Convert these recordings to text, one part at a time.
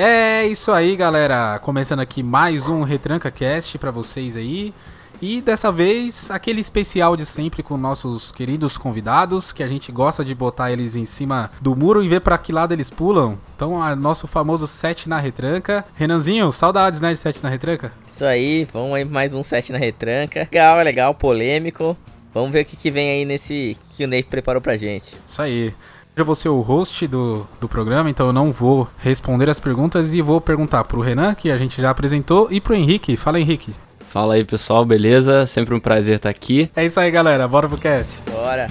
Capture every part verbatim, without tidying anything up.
É isso aí, galera. Começando aqui mais um Retranca Cast pra vocês aí. E dessa vez, aquele especial de sempre com nossos queridos convidados, que a gente gosta de botar eles em cima do muro e ver pra que lado eles pulam. Então, o nosso famoso Sete na Retranca. Renanzinho, saudades, né, de Sete na Retranca? Isso aí, vamos aí mais um Sete na Retranca. Legal, é legal, polêmico. Vamos ver o que, que vem aí nesse que o Ney preparou pra gente. Isso aí. Eu vou ser o host do, do programa, então eu não vou responder as perguntas e vou perguntar pro Renan, que a gente já apresentou, e pro Henrique. Fala, Henrique. Fala aí, pessoal, beleza? Sempre um prazer estar aqui. É isso aí, galera. Bora pro cast. Bora.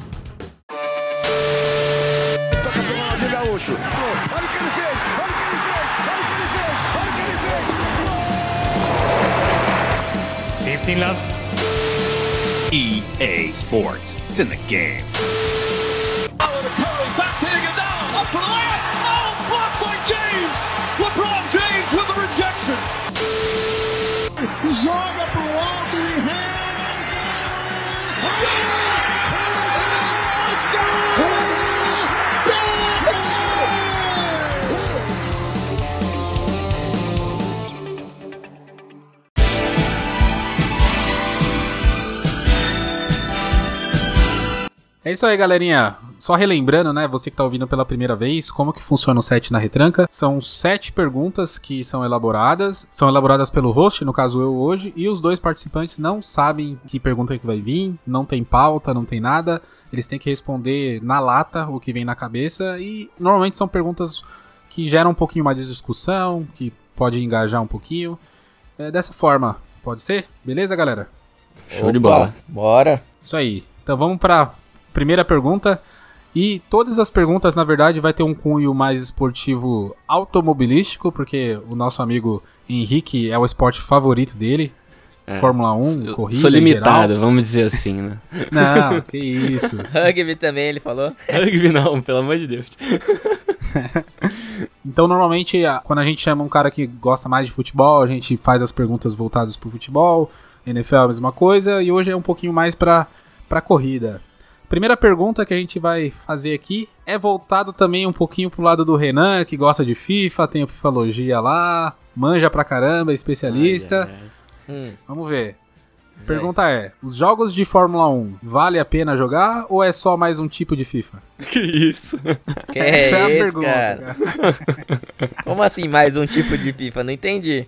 E A Sports. It's in the game. LeBron James with the rejection. Joga pro alto e reza. É isso aí, galerinha. Só relembrando, né, você que tá ouvindo pela primeira vez, como que funciona o Sete na Retranca. São sete perguntas que são elaboradas. São elaboradas pelo host, no caso eu hoje, e os dois participantes não sabem que pergunta que vai vir, não tem pauta, não tem nada. Eles têm que responder na lata o que vem na cabeça e normalmente são perguntas que geram um pouquinho mais de discussão, que pode engajar um pouquinho. É dessa forma, pode ser? Beleza, galera? Show Opa, de bola. Bora. Isso aí. Então vamos pra primeira pergunta. E todas as perguntas, na verdade, vai ter um cunho mais esportivo automobilístico, porque o nosso amigo Henrique é o esporte favorito dele. É, Fórmula um, eu corrida sou limitado, geral. Vamos dizer assim, né? Não, que isso. Rugby também, ele falou. Rugby não, pelo amor de Deus. Então, normalmente, quando a gente chama um cara que gosta mais de futebol, a gente faz as perguntas voltadas pro futebol. N F L é a mesma coisa, e hoje é um pouquinho mais pra, pra corrida. Primeira pergunta que a gente vai fazer aqui é voltado também um pouquinho pro lado do Renan, que gosta de FIFA, tem a Fifalogia lá, manja pra caramba, especialista. Ai, ai, ai. Hum. Vamos ver. A pergunta é, os jogos de Fórmula um, vale a pena jogar ou é só mais um tipo de FIFA? Que isso? Que Essa é, é a pergunta, cara? cara. Como assim mais um tipo de FIFA? Não entendi.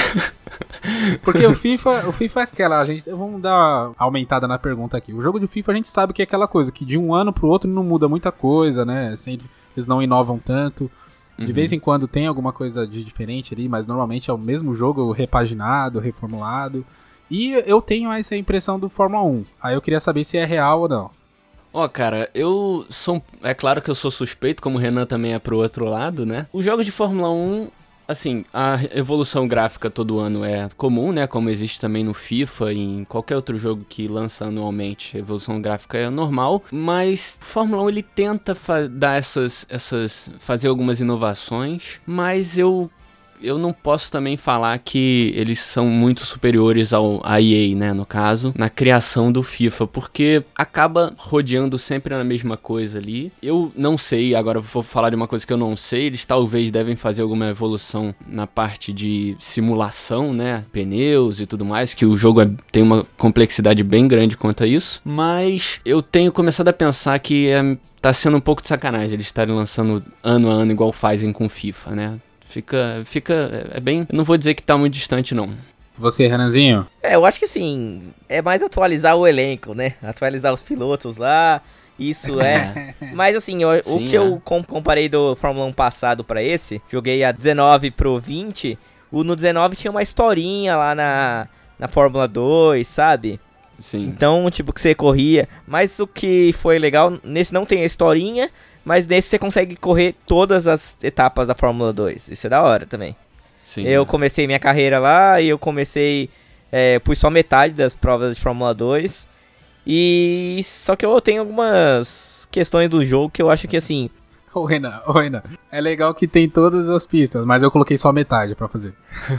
Porque o FIFA, o FIFA é aquela, a gente, vamos dar uma aumentada na pergunta aqui. O jogo de FIFA a gente sabe que é aquela coisa, que de um ano pro outro não muda muita coisa, né? Sempre, eles não inovam tanto. De uhum. vez em quando tem alguma coisa de diferente ali, mas normalmente é o mesmo jogo repaginado, reformulado. E eu tenho essa impressão do Fórmula um. Aí eu queria saber se é real ou não. Ó, oh, cara, eu sou... É claro que eu sou suspeito, como o Renan também é pro outro lado, né? Os jogos de Fórmula um... Assim, a evolução gráfica todo ano é comum, né? Como existe também no FIFA e em qualquer outro jogo que lança anualmente, a evolução gráfica é normal. Mas Fórmula um ele tenta fa- dar essas, essas, fazer algumas inovações, mas eu... Eu não posso também falar que eles são muito superiores ao à E A, né, no caso, na criação do FIFA, porque acaba rodeando sempre na mesma coisa ali. Eu não sei, agora vou falar de uma coisa que eu não sei, eles talvez devem fazer alguma evolução na parte de simulação, né, pneus e tudo mais, que o jogo é, tem uma complexidade bem grande quanto a isso, mas eu tenho começado a pensar que é, tá sendo um pouco de sacanagem eles estarem lançando ano a ano igual fazem com FIFA, né. Fica, fica, é bem, eu não vou dizer que tá muito distante não. Você, Renanzinho? É, eu acho que assim, é mais atualizar o elenco, né? Atualizar os pilotos lá, isso é. Mas assim, eu, Sim, o que é. eu comparei do Fórmula um passado pra esse, joguei a dezenove pro vinte, o no dezenove tinha uma historinha lá na, na Fórmula dois, sabe? Sim. Então, tipo, que você corria, mas o que foi legal, nesse não tem a historinha, mas nesse você consegue correr todas as etapas da Fórmula dois. Isso é da hora também. Sim, eu é. comecei minha carreira lá e eu comecei... É, pus só metade das provas de Fórmula dois. E só que eu tenho algumas questões do jogo que eu acho que assim... Ô, Renan, ô, Renan, é legal que tem todas as pistas, mas eu coloquei só metade pra fazer.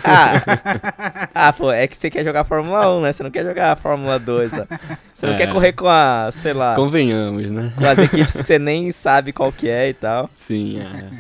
Ah, ah pô, é que você quer jogar Fórmula um, né? Você não quer jogar Fórmula dois, né? Você não é. quer correr com a, sei lá... Convenhamos, né? Com as equipes que você nem sabe qual que é e tal. Sim, é.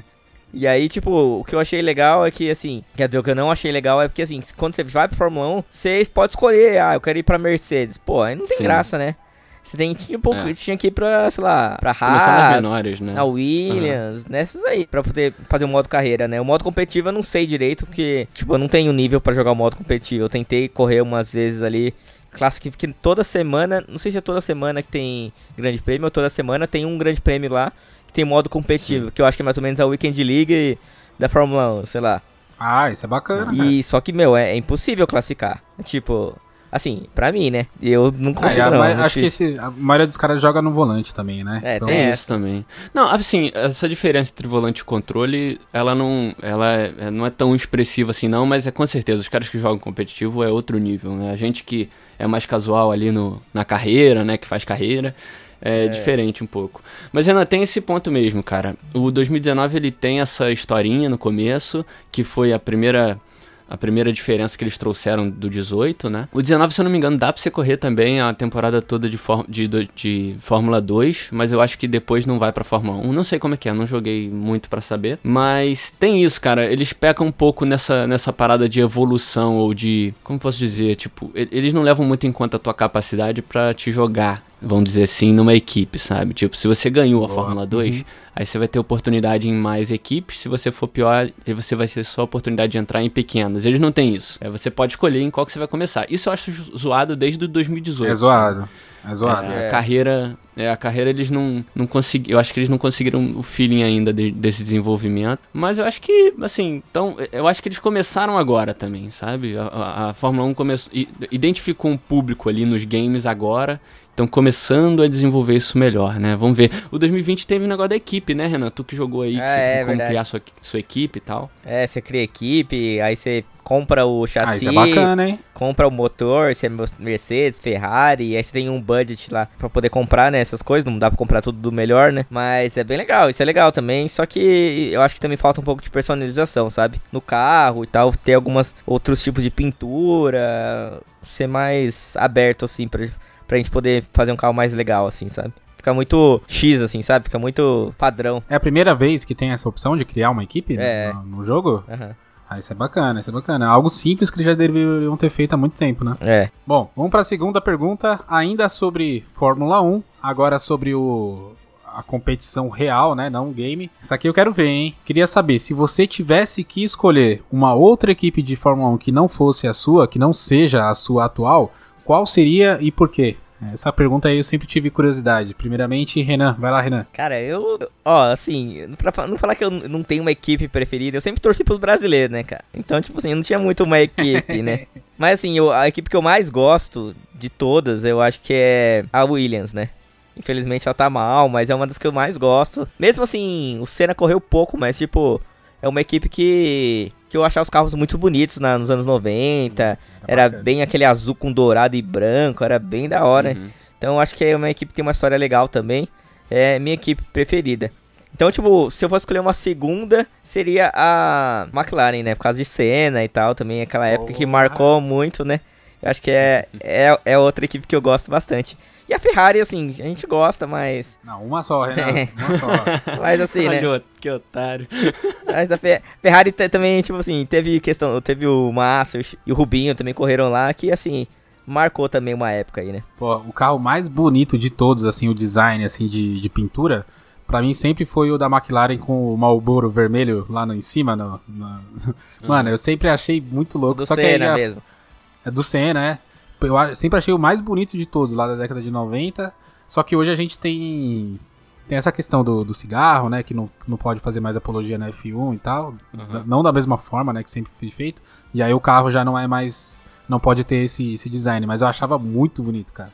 E aí, tipo, o que eu achei legal é que, assim, quer dizer, o que eu não achei legal é porque, assim, quando você vai pra Fórmula um, você pode escolher, ah, eu quero ir pra Mercedes. Pô, aí não tem Sim. graça, né? Você tem, tipo, é. tinha que ir pra, sei lá, pra Haas, menores, né? a Williams, uhum. nessas aí, pra poder fazer o modo carreira, né? O modo competitivo eu não sei direito, porque, tipo, eu não tenho nível pra jogar o modo competitivo. Eu tentei correr umas vezes ali, clássico, que toda semana, não sei se é toda semana que tem grande prêmio, ou toda semana tem um grande prêmio lá, que tem modo competitivo, Sim. que eu acho que é mais ou menos a Weekend League da Fórmula um, sei lá. Ah, isso é bacana. E, só que, meu, é, é impossível classificar. Tipo... Assim, pra mim, né? Eu não consigo, ah, é, não. Mas, acho que esse, a maioria dos caras joga no volante também, né? É, então, tem isso também. Não, assim, essa diferença entre volante e controle, ela não, ela é, não é tão expressiva assim, não, mas é com certeza, os caras que jogam competitivo é outro nível, né? A gente que é mais casual ali no, na carreira, né? Que faz carreira, é, é diferente um pouco. Mas, Renan, tem esse ponto mesmo, cara. O dois mil e dezenove, ele tem essa historinha no começo, que foi a primeira... A primeira diferença que eles trouxeram do dezoito, né? O dezenove, se eu não me engano, dá pra você correr também a temporada toda de, for- de, de, de Fórmula dois, mas eu acho que depois não vai pra Fórmula um. Não sei como é que é, não joguei muito pra saber. Mas tem isso, cara. Eles pecam um pouco nessa, nessa parada de evolução ou de... Como posso dizer? Tipo, eles não levam muito em conta a tua capacidade pra te jogar, vamos dizer assim, numa equipe, sabe? Tipo, se você ganhou a Boa. Fórmula dois, uhum. aí você vai ter oportunidade em mais equipes. Se você for pior, aí você vai ter só a oportunidade de entrar em pequenas. Eles não têm isso. É, você pode escolher em qual que você vai começar. Isso eu acho zoado desde o dois mil e dezoito. É zoado. Sabe? É zoado. É, é. A carreira, é, a carreira eles não, não conseguiram... Eu acho que eles não conseguiram o feeling ainda de, desse desenvolvimento. Mas eu acho que, assim... Então, eu acho que eles começaram agora também, sabe? A, a, a Fórmula um começou, identificou um público ali nos games agora... Estão começando a desenvolver isso melhor, né? Vamos ver. O dois mil e vinte teve um negócio da equipe, né, Renan? Tu que jogou aí, que é, você é, tem como verdade. criar sua, sua equipe e tal. É, você cria equipe, aí você compra o chassi, ah, isso é bacana, hein? compra o motor, se é Mercedes, Ferrari, aí você tem um budget lá pra poder comprar, né, essas coisas, não dá pra comprar tudo do melhor, né? Mas é bem legal, isso é legal também, só que eu acho que também falta um pouco de personalização, sabe? No carro e tal, ter algumas outros tipos de pintura, ser mais aberto, assim, pra... pra gente poder fazer um carro mais legal, assim, sabe? Fica muito X, assim, sabe? Fica muito padrão. É a primeira vez que tem essa opção de criar uma equipe é. no, no jogo? Aham. Uhum. Ah, isso é bacana, isso é bacana. Algo simples que já deveriam ter feito há muito tempo, né? É. Bom, vamos para a segunda pergunta, ainda sobre Fórmula um, agora sobre o... a competição real, né? Não um game. Isso aqui eu quero ver, hein? Queria saber, se você tivesse que escolher uma outra equipe de Fórmula um que não fosse a sua, que não seja a sua atual, qual seria e por quê? Essa pergunta aí eu sempre tive curiosidade. Primeiramente, Renan. Vai lá, Renan. Cara, eu... Ó, assim, pra não falar que eu não tenho uma equipe preferida, eu sempre torci pros brasileiros, né, cara? Então, tipo assim, eu não tinha muito uma equipe, né? Mas, assim, eu, a equipe que eu mais gosto de todas, eu acho que é a Williams, né? Infelizmente ela tá mal, mas é uma das que eu mais gosto. Mesmo assim, o Senna correu pouco, mas, tipo... É uma equipe que, que eu achava os carros muito bonitos na, nos anos noventa. Sim, era era bem aquele azul com dourado e branco. Era bem da hora. Uhum. Então eu acho que é uma equipe que tem uma história legal também. É minha equipe preferida. Então, tipo, se eu fosse escolher uma segunda, seria a McLaren, né? Por causa de Senna e tal também. Aquela época oh, que marcou ah. muito, né? Eu acho que é, é, é outra equipe que eu gosto bastante. E a Ferrari, assim, a gente gosta, mas... Não, uma só, Renan, uma só. Mas assim, né? Que otário. Mas a Fer- Ferrari t- também, tipo assim, teve questão... Teve o Massa e o Rubinho também correram lá, que, assim, marcou também uma época aí, né? Pô, o carro mais bonito de todos, assim, o design, assim, de, de pintura... Pra mim sempre foi o da McLaren com o Marlboro vermelho lá no, em cima. No, no... Hum. Mano, eu sempre achei muito louco. Do só Senna que aí a... mesmo. É do Senna, é. Eu sempre achei o mais bonito de todos lá da década de noventa. Só que hoje a gente tem tem essa questão do, do cigarro, né? Que não, não pode fazer mais apologia na F um e tal. Uhum. Não da mesma forma, né? Que sempre foi feito. E aí o carro já não é mais... Não pode ter esse, esse design. Mas eu achava muito bonito, cara.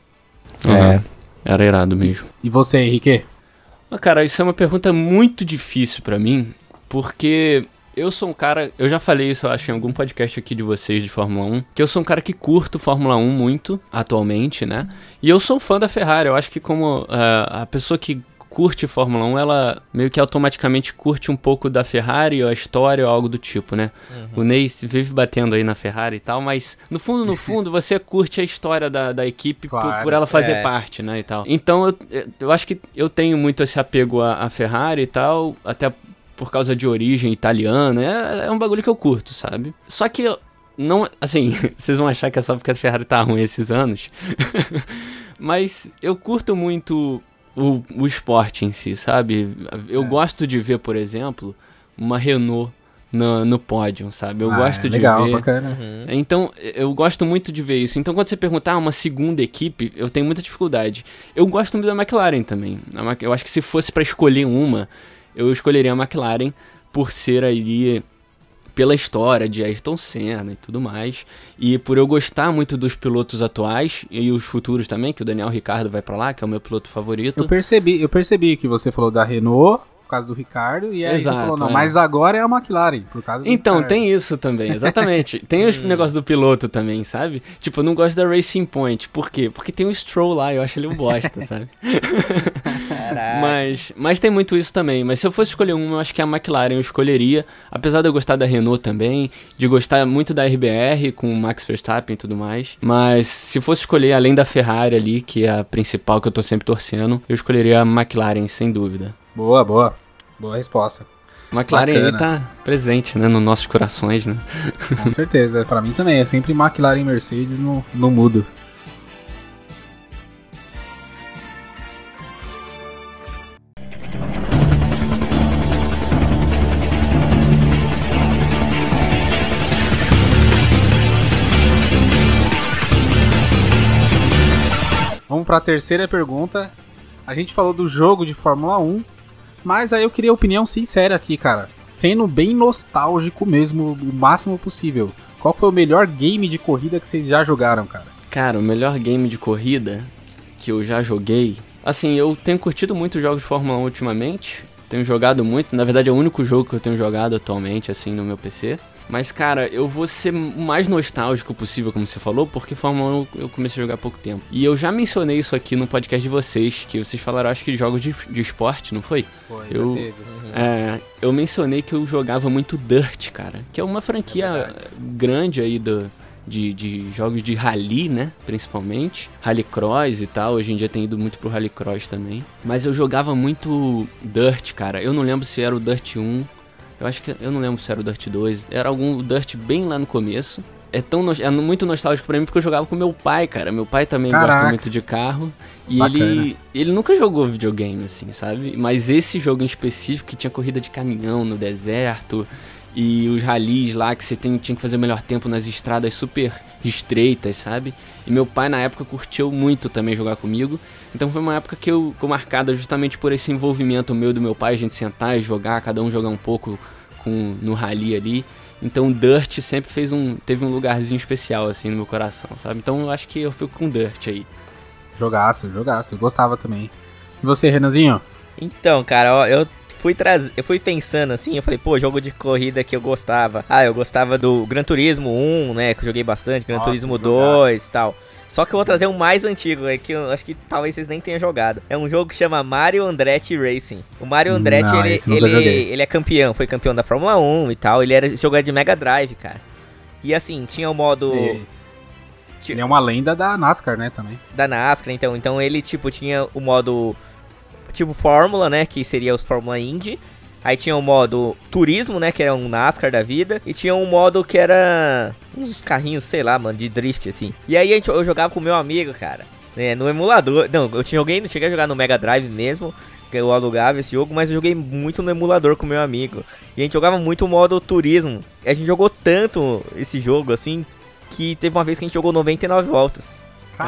É, era irado mesmo. E você, Henrique? Ah, cara, isso é uma pergunta muito difícil pra mim. Porque... Eu sou um cara, eu já falei isso, eu acho, em algum podcast aqui de vocês de Fórmula um, que eu sou um cara que curto Fórmula um muito, atualmente, né? E eu sou fã da Ferrari, eu acho que como uh, a pessoa que curte Fórmula um, ela meio que automaticamente curte um pouco da Ferrari, ou a história, ou algo do tipo, né? Uhum. O Ney vive batendo aí na Ferrari e tal, mas no fundo, no fundo, você curte a história da, da equipe claro, por, por ela fazer é. parte, né, e tal. Então, eu, eu acho que eu tenho muito esse apego à, à Ferrari e tal, até por causa de origem italiana, é, é um bagulho que eu curto, sabe? Só que, não, assim, vocês vão achar que é só porque a Ferrari tá ruim esses anos, mas eu curto muito o, o esporte em si, sabe? Eu é. gosto de ver, por exemplo, uma Renault No, no pódio, sabe? Eu ah, gosto é de legal, ver. Bacana. Uhum. Então, eu gosto muito de ver isso. Então, quando você perguntar ah, uma segunda equipe, eu tenho muita dificuldade. Eu gosto muito da McLaren também. Eu acho que se fosse pra escolher uma, eu escolheria a McLaren por ser aí pela história de Ayrton Senna e tudo mais. E por eu gostar muito dos pilotos atuais e os futuros também, que o Daniel Ricciardo vai pra lá, que é o meu piloto favorito. Eu percebi, eu percebi que você falou da Renault por causa do Ricardo, e aí Exato, você falou, não, é. mas agora é a McLaren, por causa do Então, Ricardo. tem isso também, exatamente. Tem os negócios do piloto também, sabe? Tipo, eu não gosto da Racing Point. Por quê? Porque tem o Stroll lá, eu acho ele um bosta, sabe? mas, mas tem muito isso também. Mas se eu fosse escolher uma, eu acho que a McLaren eu escolheria. Apesar de eu gostar da Renault também, de gostar muito da R B R com o Max Verstappen e tudo mais. Mas se fosse escolher, além da Ferrari ali, que é a principal que eu tô sempre torcendo, eu escolheria a McLaren, sem dúvida. Boa, boa. Boa resposta. McLaren aí tá presente, né, nos nossos corações, né? Com certeza, pra mim também, é sempre McLaren e Mercedes no, no mudo. Vamos pra terceira pergunta. A gente falou do jogo de Fórmula um, mas aí eu queria opinião sincera aqui, cara. Sendo bem nostálgico mesmo, o máximo possível. Qual foi o melhor game de corrida que vocês já jogaram, cara? Cara, o melhor game de corrida que eu já joguei... Assim, eu tenho curtido muito jogos de Fórmula um ultimamente. Tenho jogado muito. Na verdade, é o único jogo que eu tenho jogado atualmente, assim, no meu P C. Mas, cara, eu vou ser o mais nostálgico possível, como você falou, porque Fórmula um eu comecei a jogar há pouco tempo. E eu já mencionei isso aqui no podcast de vocês, que vocês falaram, acho que de jogos de, de esporte, não foi? Foi, eu, já teve. Uhum. É, eu mencionei que eu jogava muito Dirt, cara, que é uma franquia é grande aí do, de, de jogos de rally, né, principalmente. Rallycross e tal, hoje em dia tem ido muito pro Rallycross também. Mas eu jogava muito Dirt, cara, eu não lembro se era o Dirt um... Eu acho que, eu não lembro se era o Dirt dois, era algum Dirt bem lá no começo. É, tão, é muito nostálgico pra mim porque eu jogava com meu pai, cara. Meu pai também Caraca. gosta muito de carro. E ele, ele nunca jogou videogame, assim, sabe? Mas esse jogo em específico, que tinha corrida de caminhão no deserto, e os ralis lá que você tem, tinha que fazer o melhor tempo nas estradas super estreitas, sabe? E meu pai na época curtiu muito também jogar comigo. Então foi uma época que eu, ficou marcada justamente por esse envolvimento meu e do meu pai, a gente sentar e jogar, cada um jogar um pouco com, no rally ali. Então Dirt sempre fez um, teve um lugarzinho especial assim no meu coração, sabe? Então eu acho que eu fico com Dirt aí. Jogaço, jogaço, eu gostava também. E você, Renanzinho? Então, cara, ó, eu fui traz... eu fui pensando assim, eu falei, pô, jogo de corrida que eu gostava. Ah, eu gostava do Gran Turismo um, né, que eu joguei bastante, Gran Nossa, Turismo dois e tal. Só que eu vou trazer um mais antigo, é que eu acho que talvez vocês nem tenham jogado. É um jogo que chama Mario Andretti Racing. O Mario Andretti, Não, ele, ele, ele é campeão, foi campeão da Fórmula um e tal. Ele era esse jogo era de Mega Drive, cara. E assim, tinha o modo... Ele, ele é uma lenda da NASCAR, né, também. Da NASCAR, então. Então ele, tipo, tinha o modo... Tipo Fórmula, né, que seria os Fórmula Indy. Aí tinha o modo turismo, né, que era um NASCAR da vida. E tinha um modo que era uns carrinhos, sei lá, mano, de drift, assim. E aí a gente, eu jogava com o meu amigo, cara, né, no emulador. Não, eu joguei, não cheguei a jogar no Mega Drive mesmo, que eu alugava esse jogo, mas eu joguei muito no emulador com o meu amigo. E a gente jogava muito o modo turismo. E a gente jogou tanto esse jogo, assim, que teve uma vez que a gente jogou noventa e nove voltas.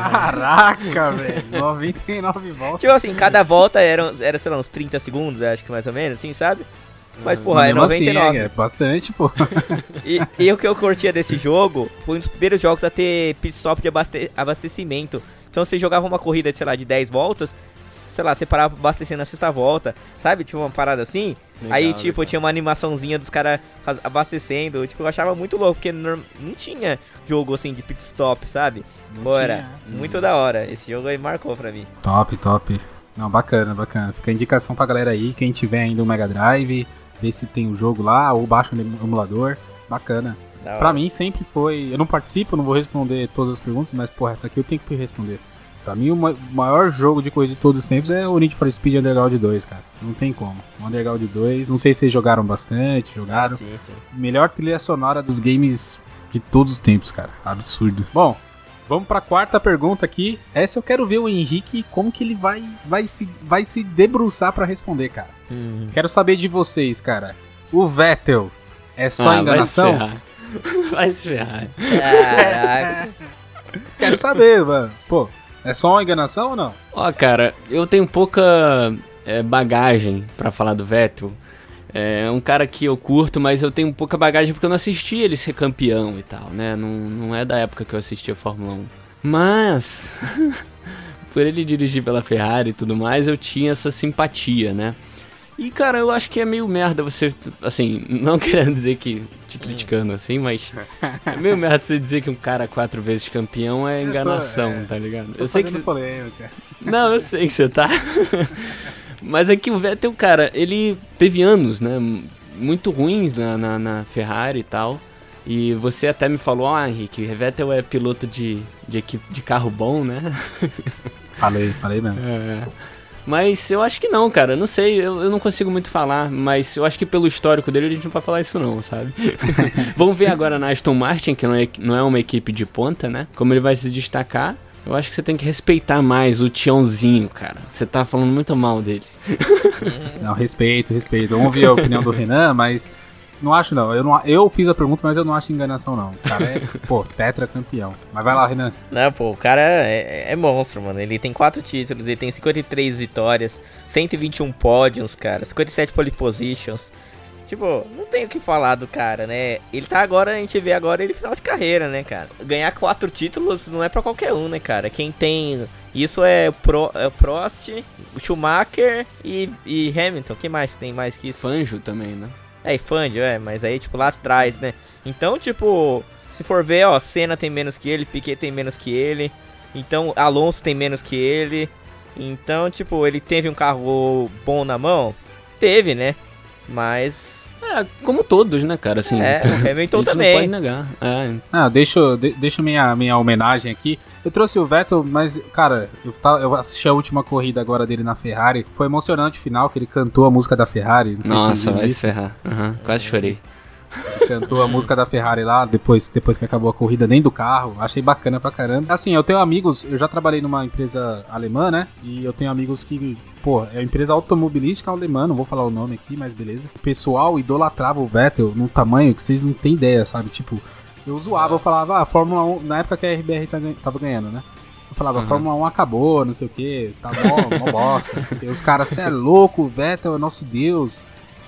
Caraca, velho, noventa e nove voltas. Tipo assim, cada volta era, era, sei lá, uns trinta segundos, acho que mais ou menos, assim, sabe? Mas, porra, é noventa e nove. Assim, é bastante, pô. E, e o que eu curtia desse jogo foi um dos primeiros jogos a ter pit stop de abaste- abastecimento. Então você jogava uma corrida, de, sei lá, de dez voltas, sei lá, você parava pra abastecer na sexta volta, sabe? Tipo uma parada assim. Legal, aí, tipo, legal. Tinha uma animaçãozinha dos caras abastecendo. Tipo, eu achava muito louco, porque não, não tinha jogo assim de pit stop, sabe? Não Pô, era tinha. Muito hum. da hora. Esse jogo aí marcou pra mim. Top, top. Não, bacana, bacana. Fica a indicação pra galera aí, quem tiver ainda o Mega Drive, ver se tem o jogo lá, ou baixa o emulador. Bacana. Pra mim sempre foi... Eu não participo, não vou responder todas as perguntas, mas, porra, essa aqui eu tenho que responder. Pra mim, o maior jogo de corrida de todos os tempos é o Need for Speed Underground dois, cara. Não tem como. O Underground dois, não sei se vocês jogaram bastante, jogaram. Ah, sim, sim. Melhor trilha sonora dos games de todos os tempos, cara. Absurdo. Bom, vamos pra quarta pergunta aqui. Essa eu quero ver o Henrique, como que ele vai, vai, se, vai se debruçar pra responder, cara. Hum. Quero saber de vocês, cara. O Vettel é só ah, enganação? Vai se ferrar. Vai se ferrar. Caraca. Quero saber, mano. Pô, é só uma enganação ou não? Ó, cara, eu tenho pouca é, bagagem pra falar do Vettel. É um cara que eu curto, mas eu tenho pouca bagagem porque eu não assisti ele ser campeão e tal, né? Não, não é da época que eu assistia a Fórmula um. Mas, por ele dirigir pela Ferrari e tudo mais, eu tinha essa simpatia, né? E, cara, eu acho que é meio merda você, assim, não querendo dizer que, te criticando assim, mas é meio merda você dizer que um cara quatro vezes campeão é enganação, tô, é, tá ligado? Eu sei que você... polêmica. Não, eu sei que você tá... Mas é que o Vettel, cara, ele teve anos, né, muito ruins na, na, na Ferrari e tal. E você até me falou, ah, Henrique, o Vettel é piloto de, de, equipe, de carro bom, né? Falei, falei mesmo. É. Mas eu acho que não, cara, não sei, eu, eu não consigo muito falar, mas eu acho que pelo histórico dele a gente não pode falar isso não, sabe? Vamos ver agora na Aston Martin, que não é, não é uma equipe de ponta, né? Como ele vai se destacar. Eu acho que você tem que respeitar mais o Tiãozinho, cara. Você tá falando muito mal dele. Não, respeito, respeito. Vamos ver a opinião do Renan, mas não acho não. Eu, não. eu fiz a pergunta, mas eu não acho enganação não. O cara é, pô, tetracampeão. Mas vai lá, Renan. Não, pô, o cara é, é monstro, mano. Ele tem quatro títulos, ele tem cinquenta e três vitórias, cento e vinte e um pódios, cara, cinquenta e sete pole positions. Tipo, não tem o que falar do cara, né? Ele tá agora, a gente vê agora ele final de carreira, né, cara? Ganhar quatro títulos não é pra qualquer um, né, cara? Quem tem isso é, Pro, é o Prost, o Schumacher e, e Hamilton. Quem mais tem mais que isso? Fangio também, né? É, e Fangio, é, mas aí, tipo, lá atrás, né? Então, tipo, se for ver, ó, Senna tem menos que ele, Piquet tem menos que ele, então Alonso tem menos que ele. Então, tipo, ele teve um carro bom na mão? Teve, né? Mas... É, como todos, né, cara, assim... É, o Hamilton também. Não pode negar. É. Ah, deixa, de, deixa minha, minha homenagem aqui. Eu trouxe o Vettel, mas, cara, eu, tava, eu assisti a última corrida agora dele na Ferrari. Foi emocionante o final, que ele cantou a música da Ferrari. Não sei Nossa, se vai se ferrar. Uhum, quase chorei. Ele cantou a música da Ferrari lá, depois, depois que acabou a corrida dentro do carro. Achei bacana pra caramba. Assim, eu tenho amigos, eu já trabalhei numa empresa alemã, né? E eu tenho amigos que, pô, é uma empresa automobilística alemã, não vou falar o nome aqui, mas beleza. O pessoal idolatrava o Vettel num tamanho que vocês não têm ideia, sabe? Tipo, eu zoava, eu falava, ah, a Fórmula um, na época que a R B R tava ganhando, né? Eu falava, uhum. a Fórmula um acabou, não sei o que, tá mó, mó bosta, não sei o que. Os caras, cê é louco, o Vettel é nosso Deus.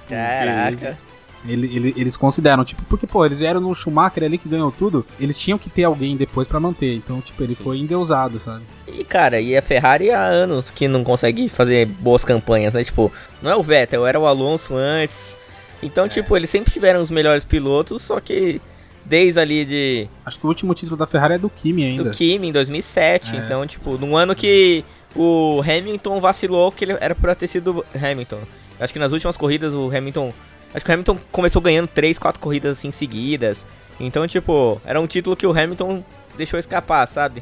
Caraca. Ele, ele, eles consideram, tipo, porque, pô, eles vieram no Schumacher ali que ganhou tudo, eles tinham que ter alguém depois pra manter, então, tipo, ele Sim. foi endeusado, sabe? E, cara, e a Ferrari há anos que não consegue fazer boas campanhas, né? Tipo, não é o Vettel, era o Alonso antes. Então, é. tipo, eles sempre tiveram os melhores pilotos, só que desde ali de... Acho que o último título da Ferrari é do Kimi ainda. Do Kimi, em dois mil e sete, é. Então, tipo, num ano que o Hamilton vacilou, que ele era pra ter sido Hamilton. Acho que nas últimas corridas o Hamilton... Acho que o Hamilton começou ganhando três, quatro corridas assim seguidas. Então, tipo, era um título que o Hamilton deixou escapar, sabe?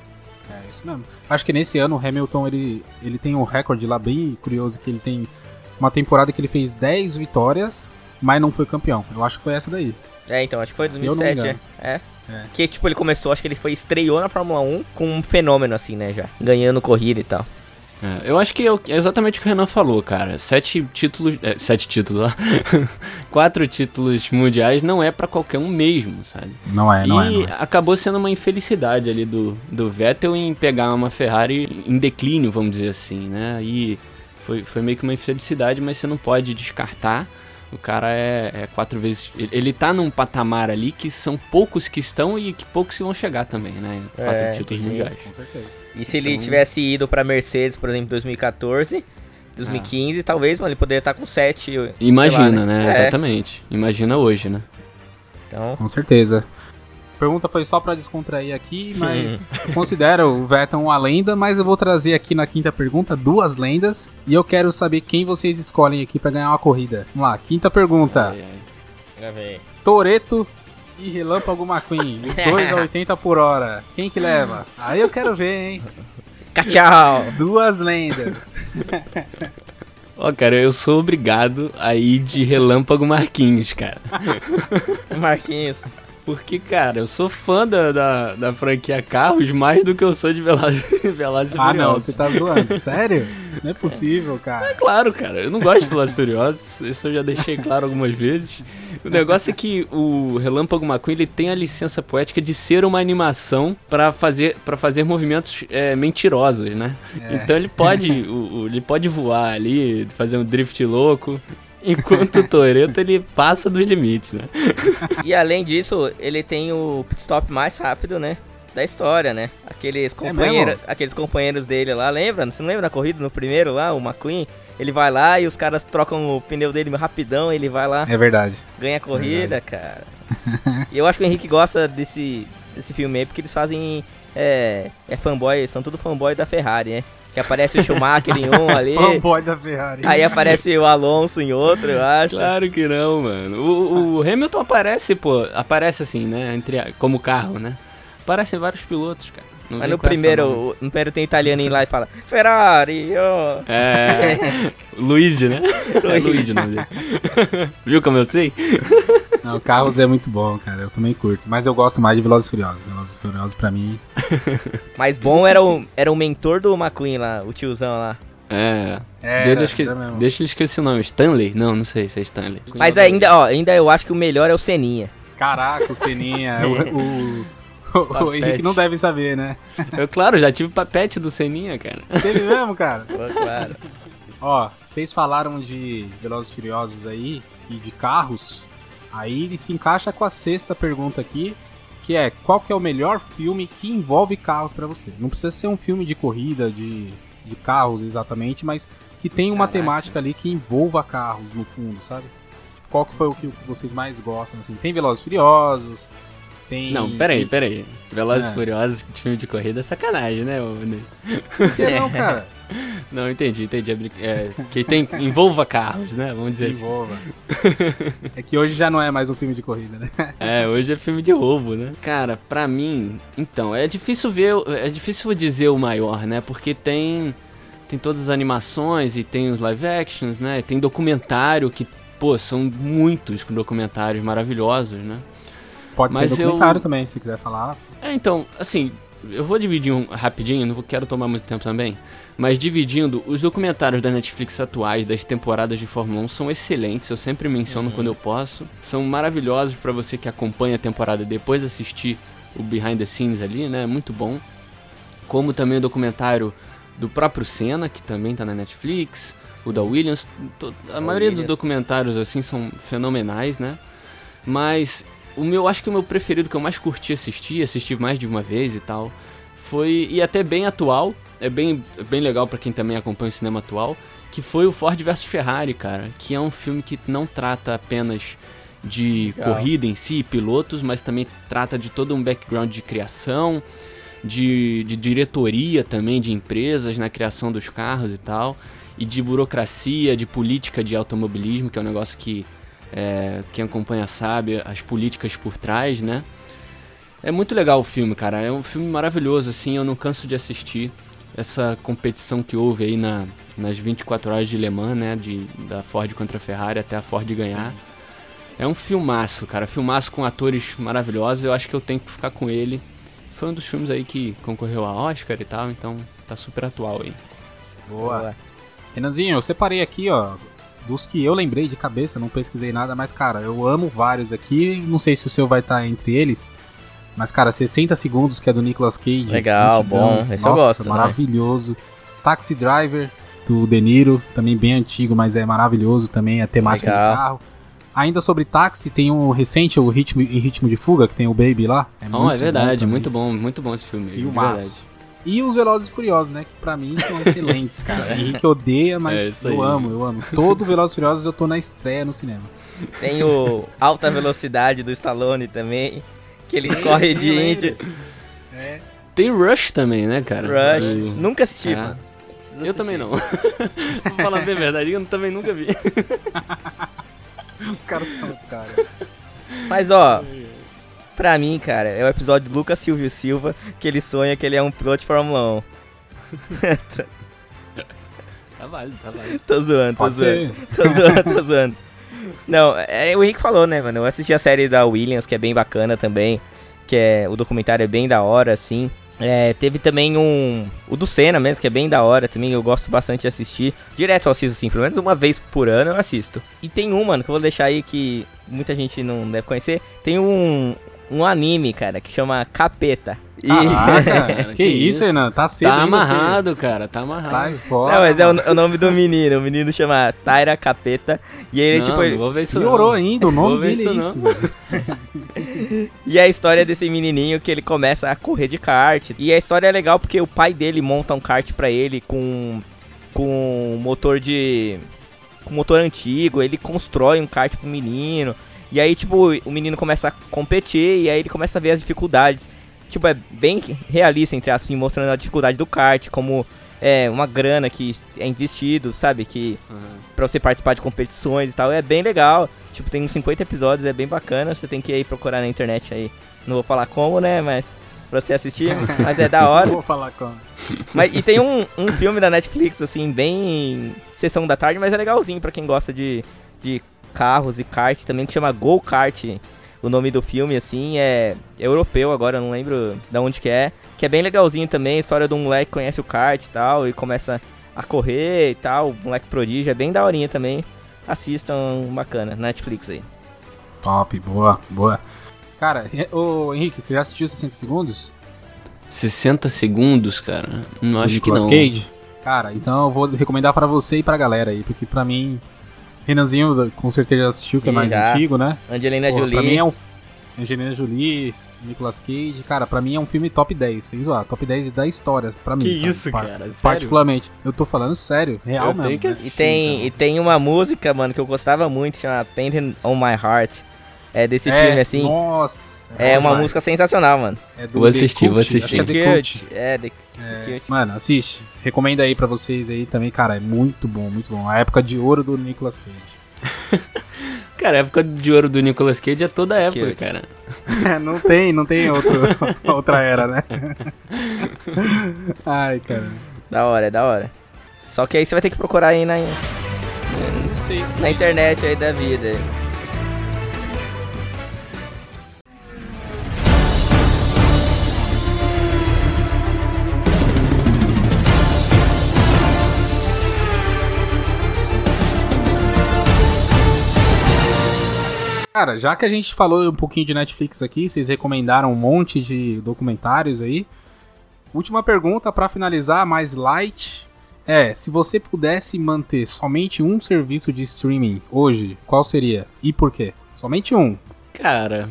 É, isso mesmo. Acho que nesse ano o Hamilton, ele, ele tem um recorde lá bem curioso, que ele tem uma temporada que ele fez dez vitórias, mas não foi campeão. Eu acho que foi essa daí. É, então, acho que foi dois mil e sete, é. é. É. Que, tipo, ele começou, acho que ele foi, estreou na Fórmula um com um fenômeno, assim, né, já. Ganhando corrida e tal. É, eu acho que é exatamente o que o Renan falou, cara. Sete títulos... É, sete títulos, ó. Quatro títulos mundiais não é pra qualquer um mesmo, sabe? Não é, não e é. E acabou sendo uma infelicidade ali do, do Vettel em pegar uma Ferrari em declínio, vamos dizer assim, né? E foi, foi meio que uma infelicidade, mas você não pode descartar. O cara é, é quatro vezes... Ele tá num patamar ali que são poucos que estão e que poucos que vão chegar também, né? Quatro é, títulos sim, mundiais. Com certeza. E se então... ele tivesse ido pra Mercedes, por exemplo, em dois mil e catorze, dois mil e quinze, ah. talvez, mano, ele poderia estar com sete. Imagina, lá, né? né? É. Exatamente. Imagina hoje, né? Então... Com certeza. A pergunta foi só pra descontrair aqui, mas eu considero o Vettel uma lenda, mas eu vou trazer aqui na quinta pergunta duas lendas e eu quero saber quem vocês escolhem aqui pra ganhar uma corrida. Vamos lá, quinta pergunta. Ai, ai. Toretto e Relâmpago McQueen, os dois a oitenta por hora. Quem que leva? Aí eu quero ver, hein? Tchau. Duas lendas. Ó, oh, cara, eu sou obrigado a ir de Relâmpago Marquinhos, cara. Marquinhos. Porque, cara, eu sou fã da, da, da franquia Carros mais do que eu sou de Velozes e Furiosos. Ah, não, você tá zoando. Sério? Não é possível, cara. É claro, cara. Eu não gosto de Velozes e Furiosos. Isso eu já deixei claro algumas vezes. O negócio é que o Relâmpago McQueen, ele tem a licença poética de ser uma animação pra fazer, pra fazer movimentos é, mentirosos, né? É. Então ele pode, o, o, ele pode voar ali, fazer um drift louco. Enquanto o Toretto, ele passa dos limites, né? E além disso, ele tem o pit stop mais rápido, né? Da história, né? Aqueles companheiros, é aqueles companheiros dele lá, lembra? Você não lembra da corrida no primeiro lá, o McQueen? Ele vai lá e os caras trocam o pneu dele rapidão, ele vai lá. É verdade. Ganha a corrida, verdade. Cara. E eu acho que o Henrique gosta desse, desse filme aí, porque eles fazem... É, é fanboy, são tudo fanboy da Ferrari, né? Que aparece o Schumacher em um ali. Fanboy da Ferrari. Aí aparece o Alonso em outro, eu acho. Claro que não, mano. O, o Hamilton aparece, pô. Aparece assim, né? Entre, como carro, né? Aparecem vários pilotos, cara. Não Mas no primeiro, o, no primeiro tem italianinho lá e fala Ferrari, ó. Oh. É. Luigi, né? É Luigi o nome dele. Viu como eu sei? Não, Carros é muito bom, cara. Eu também curto. Mas eu gosto mais de Velozes e Furiosos. Velozes e Furiosos pra mim... Mais bom era o, era o mentor do McQueen lá, o tiozão lá. É. é Dele, esque... Deixa eu esquecer o nome. Stanley? Não, não sei se é Stanley. Mas ainda, ó, ainda eu acho que o melhor é o Seninha. Caraca, o Seninha. o... o... O, o Henrique não deve saber, né? Eu, claro, já tive papete do Seninha, cara. Teve mesmo, cara? Pô, claro. Ó, vocês falaram de Velozes e Furiosos aí e de carros. Aí ele se encaixa com a sexta pergunta aqui, que é: qual que é o melhor filme que envolve carros pra você? Não precisa ser um filme de corrida, de, de carros exatamente, mas que tem uma Caraca. temática ali que envolva carros no fundo, sabe? Tipo, qual que foi o que vocês mais gostam, assim? Tem Velozes e Furiosos... Tem... Não, peraí, peraí. Velozes e é. Furiosos, filme de corrida é sacanagem, né? Por que não, cara? Não, entendi, entendi. É, que tem, envolva carros, né? Vamos dizer envolva. assim. É que hoje já não é mais um filme de corrida, né? É, hoje é filme de roubo, né? Cara, pra mim, então, é difícil ver, é difícil dizer o maior, né? Porque tem, tem todas as animações e tem os live actions, né? Tem documentário que, pô, são muitos documentários maravilhosos, né? Pode Mas ser documentário eu... também, se quiser falar. É, então, assim, eu vou dividir um rapidinho, não quero tomar muito tempo também, mas dividindo, os documentários da Netflix atuais, das temporadas de Fórmula um, são excelentes, eu sempre menciono uhum. quando eu posso. São maravilhosos pra você que acompanha a temporada depois assistir o behind the scenes ali, né, muito bom. Como também o documentário do próprio Senna, que também tá na Netflix, o da Williams, to... a da maioria Williams. dos documentários, assim, são fenomenais, né, mas... O meu, acho que o meu preferido, que eu mais curti assistir, assisti mais de uma vez e tal, foi, e até bem atual, é bem, bem legal pra quem também acompanha o cinema atual, que foi o Ford versus Ferrari, cara, que é um filme que não trata apenas de legal. corrida em si, pilotos, mas também trata de todo um background de criação, de, de diretoria também de empresas na criação dos carros e tal, e de burocracia, de política de automobilismo, que é um negócio que É, quem acompanha sabe, as políticas por trás, né? É muito legal o filme, cara. É um filme maravilhoso, assim, eu não canso de assistir. Essa competição que houve aí na, nas vinte e quatro horas de Le Mans, né? De, da Ford contra a Ferrari até a Ford ganhar. Sim. É um filmaço, cara. Filmaço com atores maravilhosos. Eu acho que eu tenho que ficar com ele. Foi um dos filmes aí que concorreu a Oscar e tal, então tá super atual aí. Boa. Boa. Renanzinho, eu separei aqui, ó, dos que eu lembrei de cabeça, não pesquisei nada, mas, cara, eu amo vários aqui, não sei se o seu vai estar entre eles, mas, cara, sessenta segundos, que é do Nicolas Cage. Legal, bom, esse nossa, eu gosto. Maravilhoso. Né? Taxi Driver, do De Niro, também bem antigo, mas é maravilhoso também, a temática Legal. de carro. Ainda sobre táxi, tem um recente, o Ritmo, em Ritmo de Fuga, que tem o Baby lá. É, oh, é verdade, bom muito bom, muito bom esse filme. Filmaço. E os Velozes e Furiosos, né? Que pra mim são excelentes, cara. Henrique odeia, mas é eu amo, eu amo. Todo Velozes e Furiosos eu tô na estreia no cinema. Tem o Alta Velocidade do Stallone também, que ele corre de Indy. É. Tem Rush também, né, cara? Rush. E... Nunca assisti, é. mano. Eu assistir. também não. Vou falar bem a verdade, eu também nunca vi. Os caras são cara. Mas, ó... Pra mim, cara, é o episódio do Lucas Silvio Silva, que ele sonha que ele é um piloto de Fórmula um. Tá válido, tá válido. Tô zoando, tô Pode zoando. ser. Tô zoando, tô zoando. Não, é, o Henrique falou, né, mano? Eu assisti a série da Williams, que é bem bacana também. Que é, o documentário é bem da hora, assim. É, teve também um... O do Senna mesmo, que é bem da hora também. Eu gosto bastante de assistir. Direto eu assisto, assim, pelo menos uma vez por ano eu assisto. E tem um, mano, que eu vou deixar aí que muita gente não deve conhecer. Tem um, um anime, cara, que chama Capeta. E... Caraca, que, que isso, isso? Renan? Tá cedo Tá ainda, amarrado, você. cara, tá amarrado. Sai fora. Não, mas é o, é o nome do menino. O menino chama Taira Capeta. E ele, não, tipo... não vou ver isso Piorou não. ainda, o Vou nome ver dele é isso isso, não. velho. E é a história desse menininho que ele começa a correr de kart. E a história é legal porque o pai dele monta um kart pra ele com com motor de com motor antigo, ele constrói um kart pro menino. E aí, tipo, o menino começa a competir e aí ele começa a ver as dificuldades. Tipo, é bem realista, entre aspas, mostrando a dificuldade do kart, como é uma grana que é investido, sabe? Que Uhum. pra você participar de competições e tal, é bem legal. Tipo, tem uns cinquenta episódios, é bem bacana. Você tem que ir procurar na internet aí. Não vou falar como, né? Mas pra você assistir, mas é da hora. Vou falar como. Mas, e tem um, um filme da Netflix, assim, bem sessão da tarde, mas é legalzinho pra quem gosta de, de carros e kart também, que chama Go Kart. O nome do filme, assim, é, é europeu agora, eu não lembro de onde que é. Que é bem legalzinho também, a história de um moleque que conhece o kart e tal, e começa a correr e tal, o moleque prodígio, é bem daorinha também. Assistam, bacana, Netflix aí. Top, boa, boa. Cara, ô Henrique, você já assistiu sessenta segundos? sessenta segundos, cara? Não acho que Nicolas não. Cage? Cara, então eu vou recomendar pra você e pra galera aí, porque pra mim, Renanzinho com certeza já assistiu, que é mais Já. antigo, né? Angelina Porra, Jolie. Pra mim é um... Angelina Jolie, Nicolas Cage, cara, pra mim é um filme top dez, sem zoar, top dez da história, pra mim, Que sabe? isso, Par- cara, sério? Particularmente, eu tô falando sério, real Eu mesmo. tenho que né? assistir. E tem, então. e tem uma música, mano, que eu gostava muito, chama Painting on My Heart. É desse É, filme, assim. Nossa. É uma demais. música sensacional, mano. É do Vou The assistir, vou Cult, assistir. acho que é The Cult. É, The, The É, Cult. mano, assiste. Recomendo aí pra vocês aí também, cara, é muito bom, muito bom. A época de ouro do Nicolas Cage. Cara, a época de ouro do Nicolas Cage é toda a época, Cute. cara. não tem, não tem outro, outra era, né? Ai, cara. Da hora, é da hora. Só que aí você vai ter que procurar aí na, Não sei se na internet aí da vida. Cara, já que a gente falou um pouquinho de Netflix aqui, vocês recomendaram um monte de documentários aí. Última pergunta pra finalizar, mais light. É, se você pudesse manter somente um serviço de streaming hoje, qual seria? E por quê? Somente um. Cara,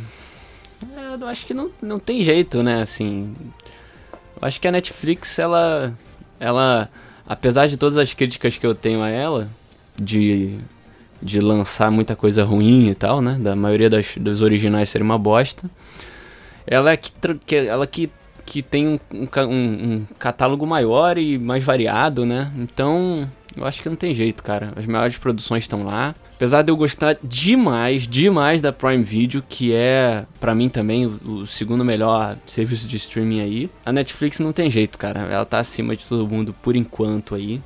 eu acho que não, não tem jeito, né, assim... Eu acho que a Netflix, ela... Ela, apesar de todas as críticas que eu tenho a ela, de... de lançar muita coisa ruim e tal, né? Da maioria das, dos originais serem uma bosta. Ela é que, que, ela que, que tem um, um, um catálogo maior e mais variado, né? Então, eu acho que não tem jeito, cara. As maiores produções estão lá. Apesar de eu gostar demais, demais da Prime Video, que é, pra mim também, o, o segundo melhor serviço de streaming aí, a Netflix não tem jeito, cara. Ela tá acima de todo mundo por enquanto aí.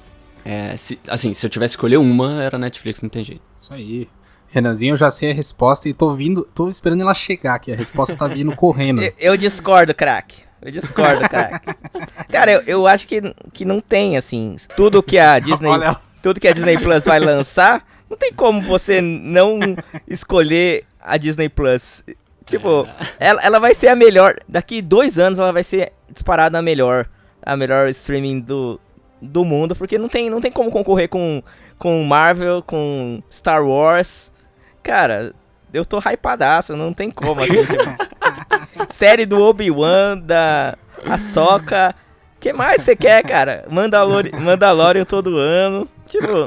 É, se, assim, se eu tivesse que escolher uma, era Netflix, não tem jeito. Isso aí. Renanzinho, eu já sei a resposta e tô vindo, tô esperando ela chegar aqui. A resposta tá vindo correndo. Eu, eu discordo, craque. Eu discordo, craque. Cara, eu, eu acho que, que não tem, assim, tudo que a Disney, Olha. tudo que a Disney Plus vai lançar, não tem como você não escolher a Disney Plus. Tipo, ela, ela vai ser a melhor, daqui dois anos ela vai ser disparada a melhor, a melhor streaming do, do mundo, porque não tem, não tem como concorrer com, com Marvel, com Star Wars. Cara, eu tô hypadaço, não tem como, assim, tipo, série do Obi-Wan, da Ahsoka, que mais você quer, cara? Mandalori- Mandalorian todo ano, tipo,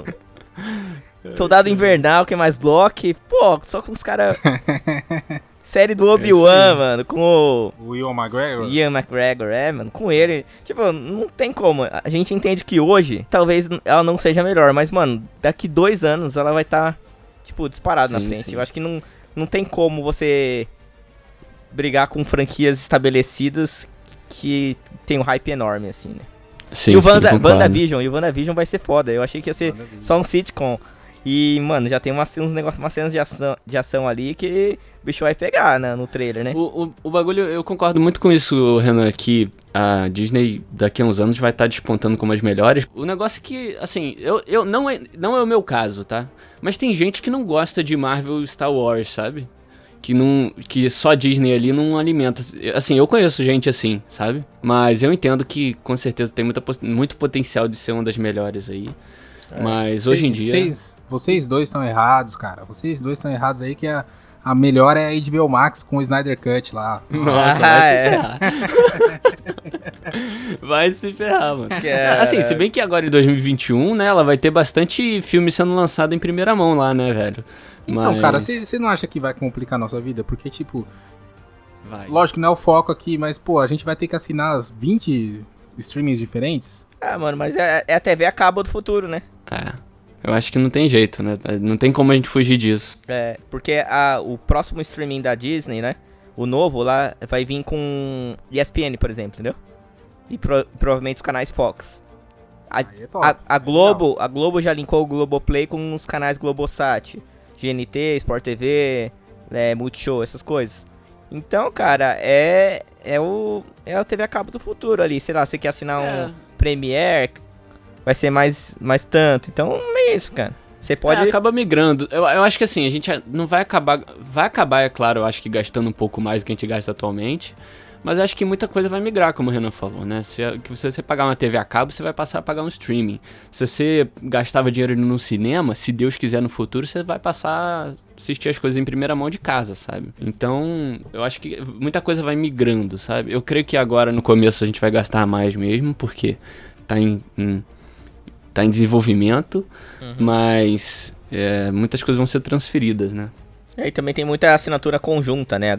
Soldado Invernal, que mais? Loki, pô, só com os caras... Série do Obi-Wan, mano, com o... O Ian McGregor? Ian McGregor, é, mano, com ele. Tipo, não tem como. A gente entende que hoje, talvez ela não seja melhor, mas, mano, daqui dois anos ela vai estar, tá, tipo, disparada na Sim, frente. sim. Eu acho que não, não tem como você brigar com franquias estabelecidas que tem um hype enorme, assim, né? Sim, e o sim, Wanda, concordo. WandaVision, e o WandaVision vai ser foda. Eu achei que ia ser só um sitcom. E, mano, já tem umas, uns negócios, umas cenas de ação, de ação ali que o bicho vai pegar, né, no trailer, né? O, o, o bagulho, eu concordo muito com isso, Renan, que a Disney daqui a uns anos vai estar despontando como as melhores. O negócio é que, assim, eu, eu, não, é, não é o meu caso, tá? Mas tem gente que não gosta de Marvel e Star Wars, sabe? Que, não, que só Disney ali não alimenta. Assim, eu conheço gente assim, sabe? Mas eu entendo que com certeza tem muita, muito potencial de ser uma das melhores aí. É, Mas cês, hoje em dia... Vocês, vocês dois estão errados, cara. Vocês dois estão errados aí que a, a melhor é a H B O Max com o Snyder Cut lá. Nossa, ah, vai é. se ferrar. Vai se ferrar, mano. Cara. Assim, se bem que agora em dois mil e vinte e um, né, ela vai ter bastante filme sendo lançado em primeira mão lá, né, velho? Então, Mas... cara, você não acha que vai complicar a nossa vida? Porque, tipo... Vai. Lógico que não é o foco aqui, mas, pô, a gente vai ter que assinar as vinte streamings diferentes? Ah, mano, mas é, é a T V a cabo do futuro, né? É, eu acho que não tem jeito, né? Não tem como a gente fugir disso. É, porque a, o próximo streaming da Disney, né? O novo lá vai vir com E S P N, por exemplo, entendeu? E pro, provavelmente os canais Fox. A, Aí é top, a, a, é Globo, legal. a Globo já linkou o Globoplay com os canais Globosat, G N T, Sport T V, é, Multishow, essas coisas. Então, cara, é é o é o T V a cabo do futuro ali. Sei lá, você quer assinar É. um Premiere, vai ser mais, mais tanto. Então, é isso, cara. Você pode... É, acaba migrando. Eu, eu acho que assim, a gente não vai acabar... Vai acabar, é claro, eu acho que gastando um pouco mais do que a gente gasta atualmente. Mas eu acho que muita coisa vai migrar, como o Renan falou, né? Se, se você pagar uma T V a cabo, você vai passar a pagar um streaming. Se você gastava dinheiro no cinema, se Deus quiser no futuro, você vai passar a assistir as coisas em primeira mão de casa, sabe? Então, eu acho que muita coisa vai migrando, sabe? Eu creio que agora, no começo, a gente vai gastar mais mesmo, porque tá em... em tá em desenvolvimento, uhum. mas é, muitas coisas vão ser transferidas, né? E também tem muita assinatura conjunta, né?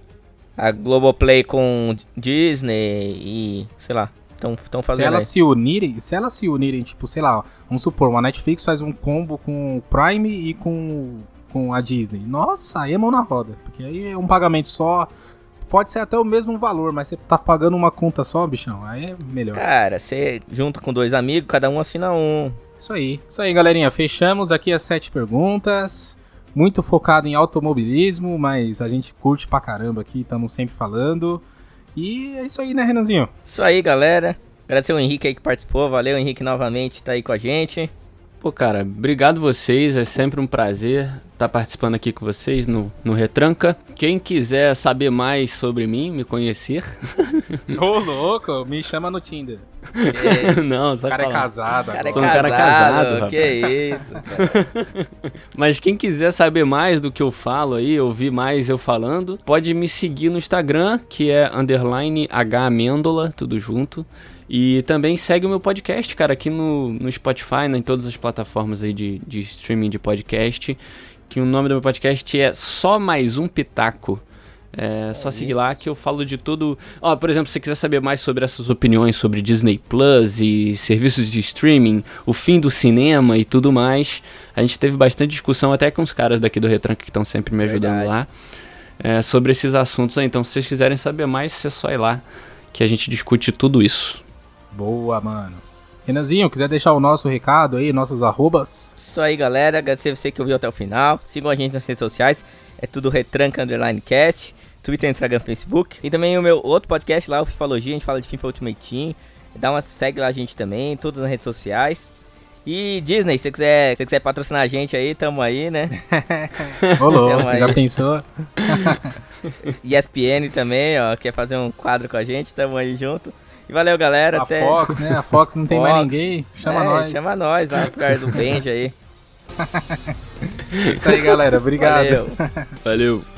A Globoplay com Disney e, sei lá, estão fazendo... Se elas aí. se unirem, se elas se unirem, tipo, sei lá, vamos supor, uma Netflix faz um combo com o Prime e com, com a Disney. Nossa, aí é mão na roda, porque aí é um pagamento só... Pode ser até o mesmo valor, mas você tá pagando uma conta só, bichão, aí é melhor. Cara, você junta com dois amigos, cada um assina um. Isso aí. Isso aí, galerinha. Fechamos aqui as sete perguntas. Muito focado em automobilismo, mas a gente curte pra caramba aqui, estamos sempre falando. E é isso aí, né, Renanzinho? Isso aí, galera. Agradecer o Henrique aí que participou. Valeu, Henrique, novamente, tá aí com a gente. Pô, cara, obrigado vocês, é sempre um prazer estar participando aqui com vocês no, no Retranca. Quem quiser saber mais sobre mim, me conhecer... Ô, louco, me chama no Tinder. Que... Não, só O cara falar. é casado. Cara é Sou um casado, cara casado, rapaz. que isso, cara. Mas quem quiser saber mais do que eu falo aí, ouvir mais eu falando, pode me seguir no Instagram, que é underline H-Amêndola, tudo junto. E também segue o meu podcast, cara, aqui no, no Spotify, né, em todas as plataformas aí de, de streaming de podcast, que o nome do meu podcast é Só Mais Um Pitaco. É só seguir lá que eu falo de tudo. Ó, por exemplo, se você quiser saber mais sobre essas opiniões sobre Disney Plus e serviços de streaming, o fim do cinema e tudo mais, a gente teve bastante discussão até com os caras daqui do Retranca que estão sempre me ajudando Verdade. lá, é, sobre esses assuntos aí. Então, se vocês quiserem saber mais, é só ir lá que a gente discute tudo isso. Boa, mano. Renanzinho, quiser deixar o nosso recado aí, nossos arrobas? Isso aí, galera. Agradecer você que ouviu até o final. Sigam a gente nas redes sociais. É tudo Retranca Underline Cast. Twitter, Instagram, Facebook. E também o meu outro podcast lá, o Fifalogia. A gente fala de FIFA Ultimate Team. Dá uma segue lá a gente também. Todas as redes sociais. E Disney, se você quiser, se você quiser patrocinar a gente aí, tamo aí, né? Ô, louco, já pensou? E S P N também, ó. Quer fazer um quadro com a gente? Tamo aí junto. E valeu, galera. A até... Fox, né? A Fox não tem Fox. mais ninguém. Chama é, nós. Chama nós lá, por causa do Benji aí. Isso aí, galera. Obrigado. Valeu. Valeu.